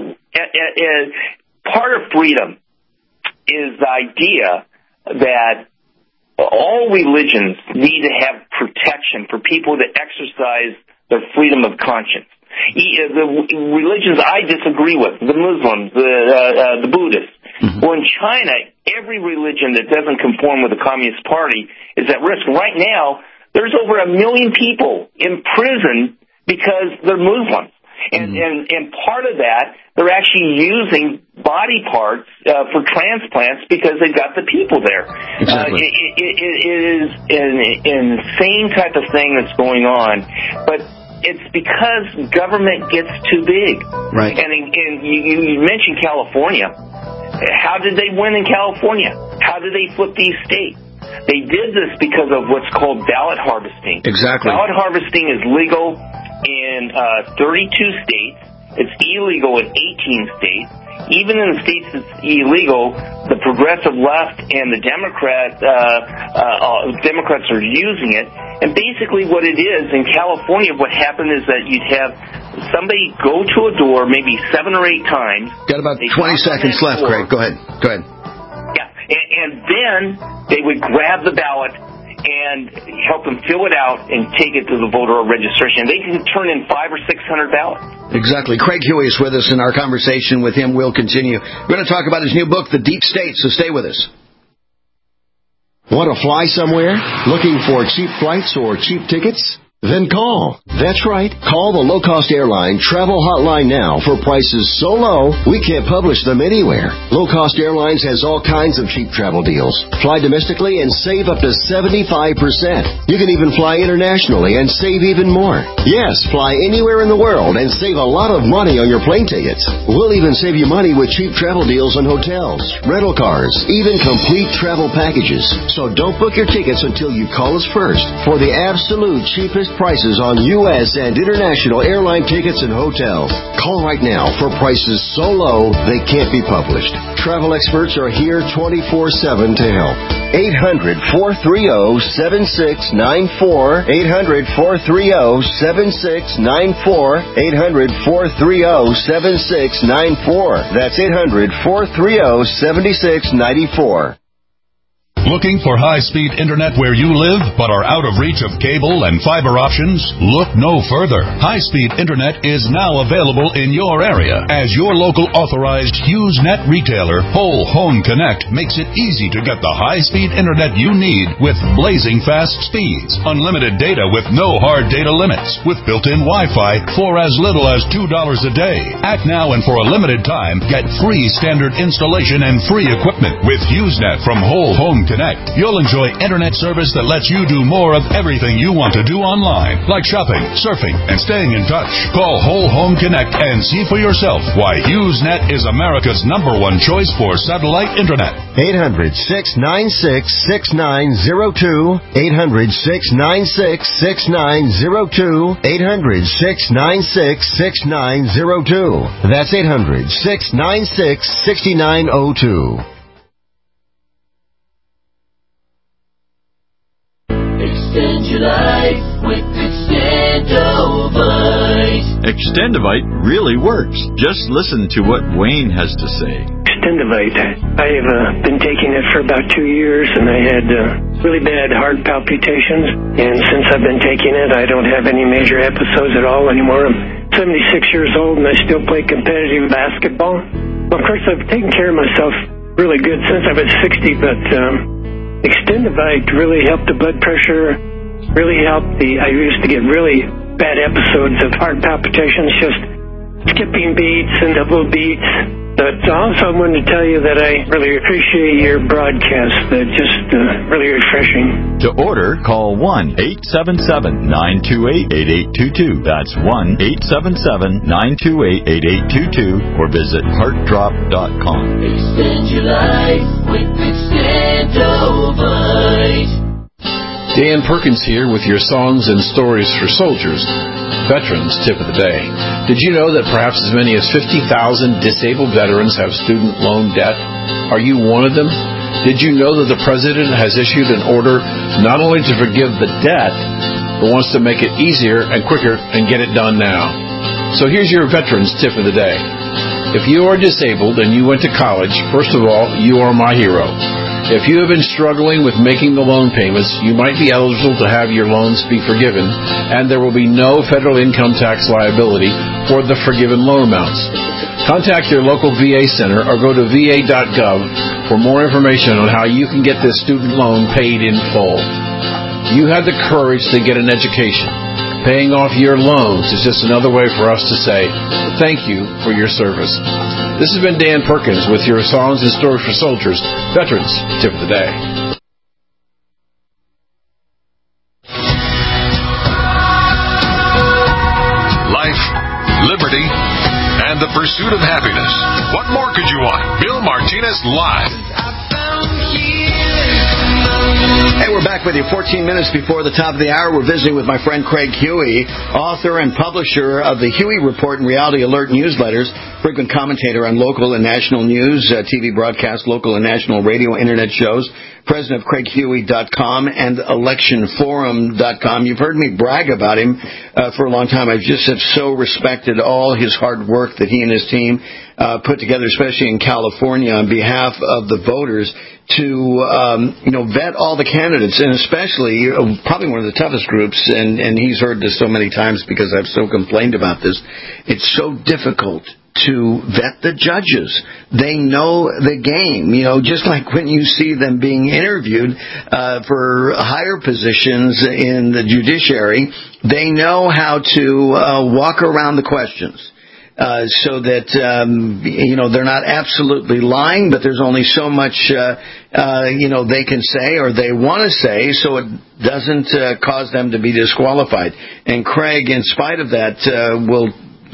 part of freedom is the idea that all religions need to have protection for people to exercise their freedom of conscience. The religions I disagree with, the Muslims, the Buddhists. Well, in China, every religion that doesn't conform with the Communist Party is at risk. Right now, there's over 1 million people in prison because they're Muslims. And part of that, they're actually using body parts for transplants because they've got the people there. Exactly. It is an insane type of thing that's going on. But it's because government gets too big. Right. And you mentioned California. How did they win in California? How did they flip these states? They did this because of what's called ballot harvesting. Exactly. Ballot harvesting is legal in 32 states. It's illegal in 18 states. Even in the states it's illegal, the progressive left and the Democrats are using it. And basically what it is, in California, what happened is that you'd have somebody go to a door maybe 7 or 8 times. Got about 20 seconds left, Craig. Go ahead. Yeah, and then they would grab the ballot and help them fill it out and take it to the voter registration. They can turn in 500 or 600 ballots. Exactly. Craig Huey is with us, and our conversation with him will continue. We're going to talk about his new book, The Deep State, so stay with us. Want to fly somewhere? Looking for cheap flights or cheap tickets? Then call. That's right. Call the low-cost airline travel hotline now for prices so low we can't publish them anywhere. Low-cost airlines has all kinds of cheap travel deals. Fly domestically and save up to 75%. You can even fly internationally and save even more. Yes, fly anywhere in the world and save a lot of money on your plane tickets. We'll even save you money with cheap travel deals on hotels, rental cars, even complete travel packages. So don't book your tickets until you call us first for the absolute cheapest prices on U.S. and international airline tickets and hotels. Call right now for prices so low they can't be published. Travel experts are here 24/7 to help. 800-430-7694. 800-430-7694. 800-430-7694. That's 800-430-7694. Looking for high-speed internet where you live but are out of reach of cable and fiber options? Look no further. High-speed internet is now available in your area. As your local authorized HughesNet retailer, Whole Home Connect makes it easy to get the high-speed internet you need with blazing fast speeds, unlimited data with no hard data limits, with built-in Wi-Fi for as little as $2 a day. Act now and for a limited time, get free standard installation and free equipment with HughesNet from Whole Home Connect. Connect, you'll enjoy internet service that lets you do more of everything you want to do online, like shopping, surfing, and staying in touch. Call Whole Home Connect and see for yourself why HughesNet is America's #1 choice for satellite internet. 800-696-6902. 800-696-6902. 800-696-6902. That's 800-696-6902. Extend your life with Extendovite. Extendovite really works. Just listen to what Wayne has to say. Extendovite. I have been taking it for about 2 years, and I had really bad heart palpitations. And since I've been taking it, I don't have any major episodes at all anymore. I'm 76 years old, and I still play competitive basketball. Well, of course, I've taken care of myself really good since I was 60, but Extendovite really helped the blood pressure, really helped I used to get really bad episodes of heart palpitations, just skipping beats and double beats. But also I wanted to tell you that I really appreciate your broadcast. Just really refreshing. To order, call 1-877-928-8822. That's 1-877-928-8822 or visit heartdrop.com. Extend your life with Extendovite. Dan Perkins here with your songs and stories for soldiers. Veterans Tip of the Day. Did you know that perhaps as many as 50,000 disabled veterans have student loan debt? Are you one of them? Did you know that the President has issued an order not only to forgive the debt, but wants to make it easier and quicker and get it done now? So here's your Veterans Tip of the Day. If you are disabled and you went to college, first of all, you are my hero. If you have been struggling with making the loan payments, you might be eligible to have your loans be forgiven, and there will be no federal income tax liability for the forgiven loan amounts. Contact your local VA center or go to va.gov for more information on how you can get this student loan paid in full. You had the courage to get an education. Paying off your loans is just another way for us to say thank you for your service. This has been Dan Perkins with your Songs and Stories for Soldiers, Veterans Tip of the Day. Life, liberty, and the pursuit of happiness. What more could you want? Bill Martinez Live. Hey, we're back with you 14 minutes before the top of the hour. We're visiting with my friend Craig Huey, author and publisher of the Huey Report and Reality Alert newsletters, frequent commentator on local and national news, TV broadcasts, local and national radio, internet shows, president of CraigHuey.com and ElectionForum.com. You've heard me brag about him for a long time. I just have so respected all his hard work that he and his team put together, especially in California, on behalf of the voters to vet all the candidates, and especially probably one of the toughest groups, and he's heard this so many times because I've so complained about this. It's so difficult to vet the judges. They know the game, just like when you see them being interviewed for higher positions in the judiciary, they know how to walk around the questions. So that, they're not absolutely lying, but there's only so much, they can say or they want to say, so it doesn't cause them to be disqualified. And Craig, in spite of that, will,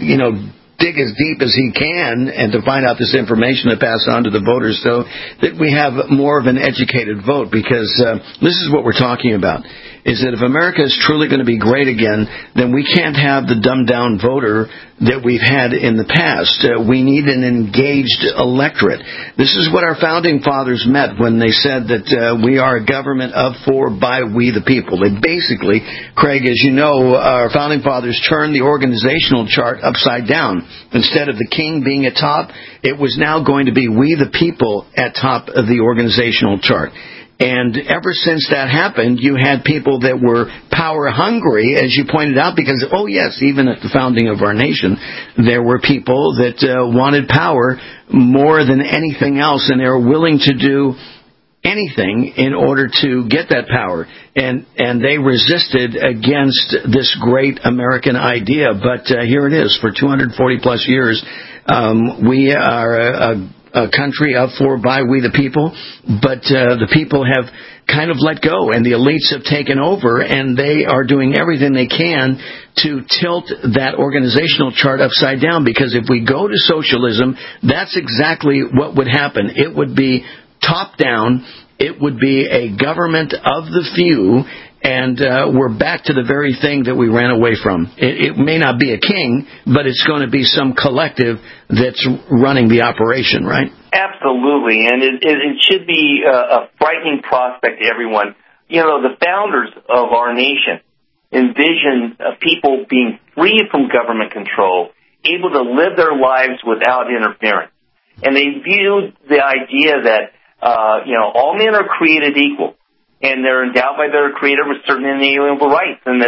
dig as deep as he can and to find out this information to pass on to the voters so that we have more of an educated vote, because this is what we're talking about, is that if America is truly going to be great again, then we can't have the dumbed-down voter that we've had in the past. We need an engaged electorate. This is what our founding fathers meant when they said that we are a government of, for, by, we the people. They basically, Craig, as you know, our founding fathers turned the organizational chart upside down. Instead of the king being at top, it was now going to be we the people at top of the organizational chart. And ever since that happened, you had people that were power hungry, as you pointed out, because, even at the founding of our nation, there were people that wanted power more than anything else, and they were willing to do anything in order to get that power. And they resisted against this great American idea. But here it is. For 240 plus years, we are country, up for by we the people, but the people have kind of let go, and the elites have taken over, and they are doing everything they can to tilt that organizational chart upside down, because if we go to socialism, that's exactly what would happen. It would be top down. It would be a government of the few, and we're back to the very thing that we ran away from. It may not be a king, but it's going to be some collective that's running the operation, right? Absolutely, and it should be a frightening prospect to everyone. You know, the founders of our nation envisioned people being free from government control, able to live their lives without interference. And they viewed the idea that all men are created equal, and they're endowed by their Creator with certain inalienable rights. And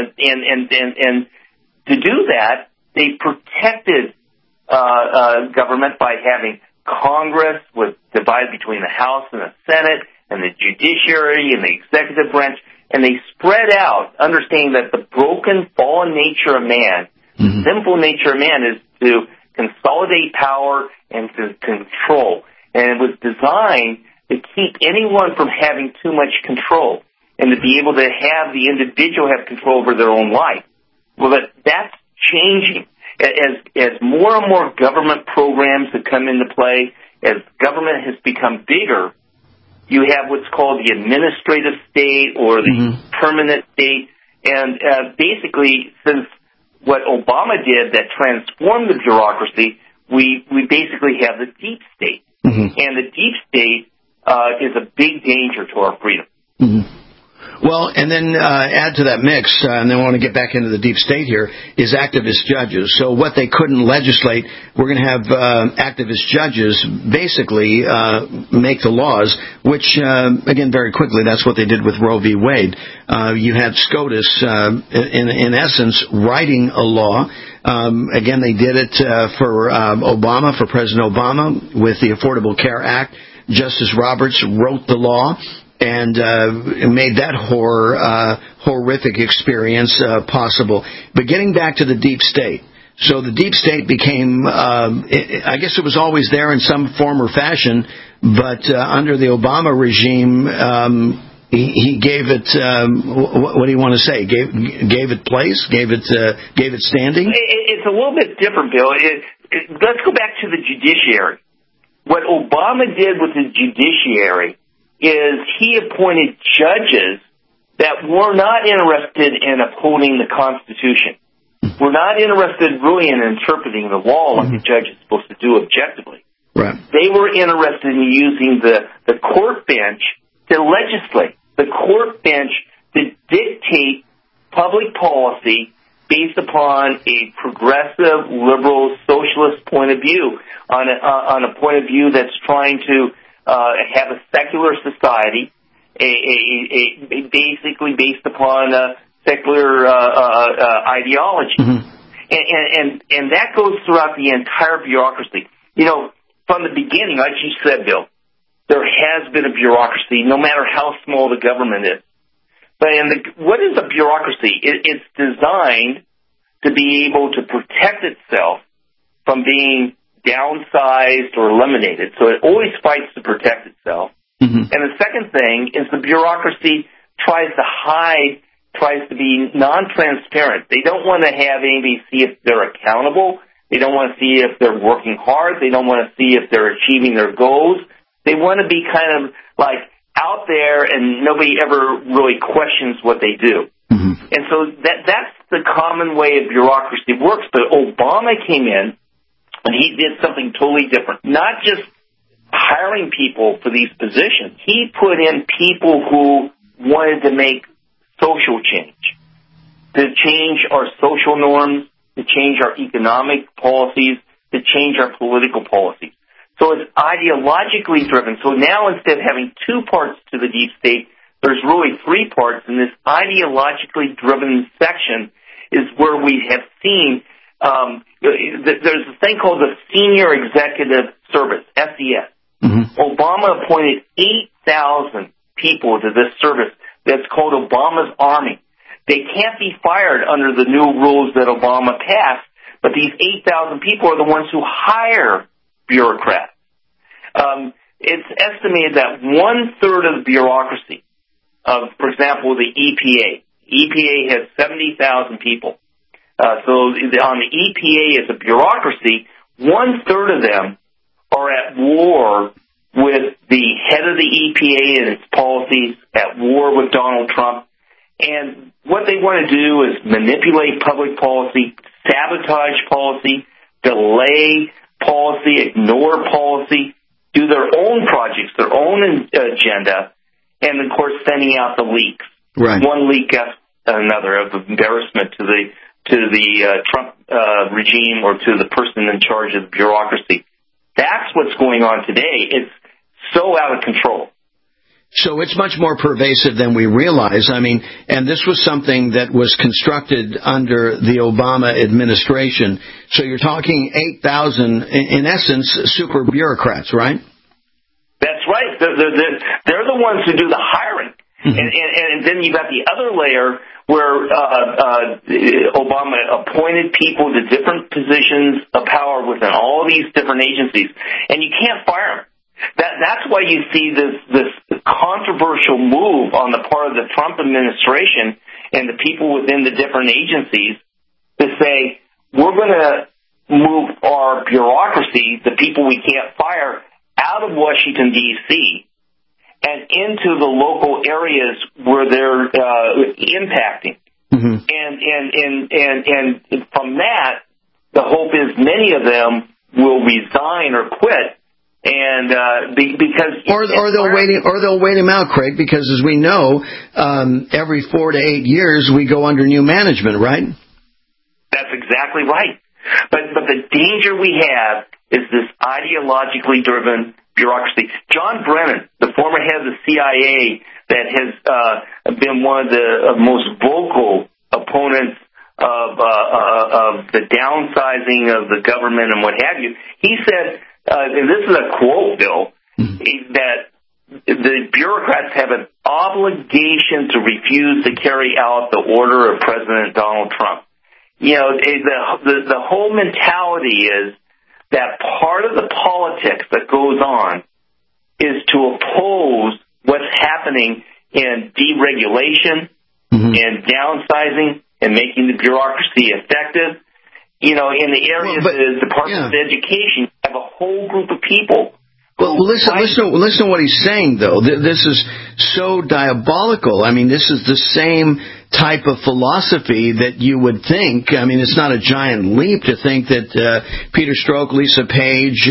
to do that, they protected government by having Congress was divided between the House and the Senate, and the judiciary and the executive branch, and they spread out, understanding that the broken, fallen nature of man, sinful nature of man, is to consolidate power and to control. And it was designed to keep anyone from having too much control and to be able to have the individual have control over their own life. Well, that's changing. As more and more government programs have come into play, as government has become bigger, you have what's called the administrative state or the permanent state. And basically, since what Obama did that transformed the bureaucracy, we basically have the deep state. And the deep state is a big danger to our freedom. Well, and then add to that mix, and then I want to get back into the deep state here, is activist judges. So what they couldn't legislate, we're going to have activist judges basically make the laws, which, again, very quickly, that's what they did with Roe v. Wade. You had SCOTUS, in essence, writing a law. Again, they did it for Obama, for President Obama, with the Affordable Care Act. Justice Roberts wrote the law and made that horrific experience possible. But getting back to the deep state. So the deep state became, I guess it was always there in some form or fashion, but under the Obama regime, he gave it, what do you want to say? Gave it place? Gave it standing? It's a little bit different, Bill. Let's go back to the judiciary. What Obama did with the judiciary is he appointed judges that were not interested in upholding the Constitution. We're not interested really in interpreting the law like the judge is supposed to do objectively. Right. They were interested in using the court bench to legislate, the court bench to dictate public policy based upon a progressive, liberal, socialist point of view, on a point of view that's trying to have a secular society, basically based upon secular ideology. And that goes throughout the entire bureaucracy. You know, from the beginning, like you said, Bill, there has been a bureaucracy, no matter how small the government is. But what is a bureaucracy? It's designed to be able to protect itself from being downsized or eliminated. So it always fights to protect itself. And the second thing is the bureaucracy tries to hide, tries to be non-transparent. They don't want to have anybody see if they're accountable. They don't want to see if they're working hard. They don't want to see if they're achieving their goals. They want to be kind of like out there and nobody ever really questions what they do. And so that's the common way of bureaucracy works. But Obama came in and he did something totally different. Not just hiring people for these positions. He put in people who wanted to make social change, to change our social norms, to change our economic policies, to change our political policies. So it's ideologically driven. So now instead of having two parts to the deep state, there's really three parts, and this ideologically driven section is where we have seen there's a thing called the Senior Executive Service, SES. Obama appointed 8,000 people to this service that's called Obama's Army. They can't be fired under the new rules that Obama passed, but these 8,000 people are the ones who hire bureaucrats. it's estimated that 1/3 of the bureaucracy of, for example, the EPA. EPA has 70,000 people. So on the EPA as a bureaucracy, 1/3 of them are at war with the head of the EPA and its policies, at war with Donald Trump. And what they want to do is manipulate public policy, sabotage policy, delay policy, ignore policy, do their own projects, their own agenda, and, of course, sending out the leaks. Right. One leak after another of embarrassment to the Trump regime or to the person in charge of the bureaucracy. That's what's going on today. It's so out of control. So it's much more pervasive than we realize. I mean, and this was something that was constructed under the Obama administration. So you're talking 8,000, in essence, super bureaucrats, right? That's right. They're the ones who do the hiring. Mm-hmm. And then you've got the other layer where Obama appointed people to different positions of power within all these different agencies, and you can't fire them. That's why you see this controversial move on the part of the Trump administration and the people within the different agencies to say, we're going to move our bureaucracy, the people we can't fire, out of Washington, D.C., and into the local areas where they're impacting. Mm-hmm. And from that, the hope is many of them will resign or quit. And because or they'll wait him out, Craig, because as we know, every 4 to 8 years we go under new management, right? That's exactly right. But the danger we have is this ideologically driven bureaucracy. John Brennan, the former head of the CIA, that has been one of the most vocal opponents of the downsizing of the government and what have you, he said. And this is a quote, Bill, that the bureaucrats have an obligation to refuse to carry out the order of President Donald Trump. You know, the whole mentality is that part of the politics that goes on is to oppose what's happening in deregulation and downsizing and making the bureaucracy effective. You know, in the area of the Department of Education, you have a whole group of people. Well, listen to what he's saying, though. This is so diabolical. I mean, this is the same type of philosophy that you would think. I mean, it's not a giant leap to think that Peter Strzok, Lisa Page,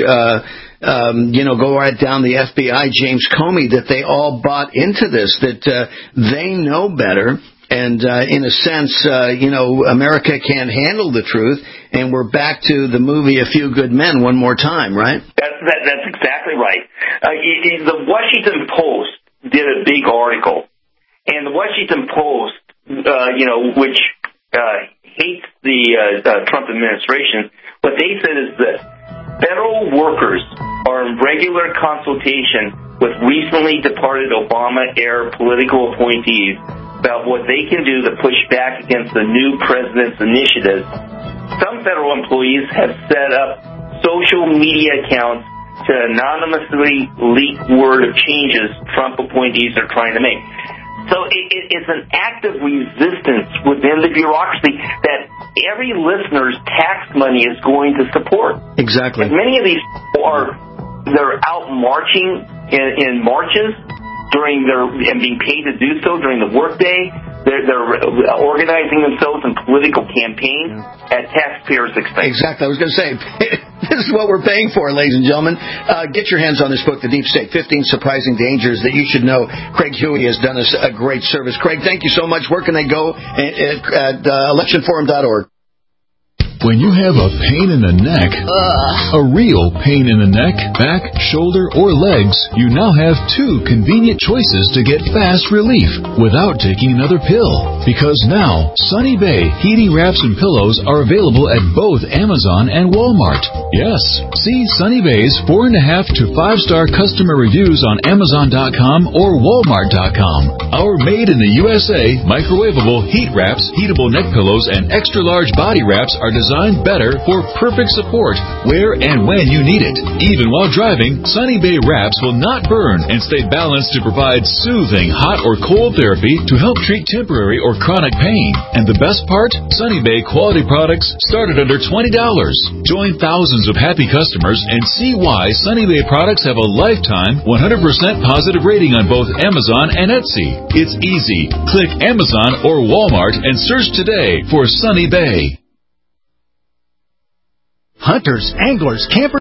go right down the FBI, James Comey, that they all bought into this, that they know better. And in a sense, America can't handle the truth, and we're back to the movie A Few Good Men one more time, right? That's exactly right. The Washington Post did a big article, and the Washington Post, which hates the Trump administration, what they said is this: federal workers are in regular consultation with recently departed Obama-era political appointees about what they can do to push back against the new president's initiatives. Some federal employees have set up social media accounts to anonymously leak word of changes Trump appointees are trying to make. So it's an act of resistance within the bureaucracy that every listener's tax money is going to support. Exactly. And many of these people they're out marching in marches and being paid to do so during the workday. They're organizing themselves in political campaigns at taxpayers' expense. Exactly. I was going to say, this is what we're paying for, ladies and gentlemen. Get your hands on this book, The Deep State, 15 Surprising Dangers That You Should Know. Craig Huey has done us a great service. Craig, thank you so much. Where can they go at electionforum.org? When you have a pain in the neck, a real pain in the neck, back, shoulder, or legs, you now have 2 convenient choices to get fast relief without taking another pill. Because now, Sunny Bay heating wraps and pillows are available at both Amazon and Walmart. Yes, see Sunny Bay's 4.5 to 5-star customer reviews on Amazon.com or Walmart.com. Our made in the USA, microwavable heat wraps, heatable neck pillows, and extra large body wraps are designed designed better for perfect support where and when you need it. Even while driving, Sunny Bay wraps will not burn and stay balanced to provide soothing hot or cold therapy to help treat temporary or chronic pain. And the best part? Sunny Bay quality products start at under $20. Join thousands of happy customers and see why Sunny Bay products have a lifetime 100% positive rating on both Amazon and Etsy. It's easy. Click Amazon or Walmart and search today for Sunny Bay. Hunters, anglers, campers,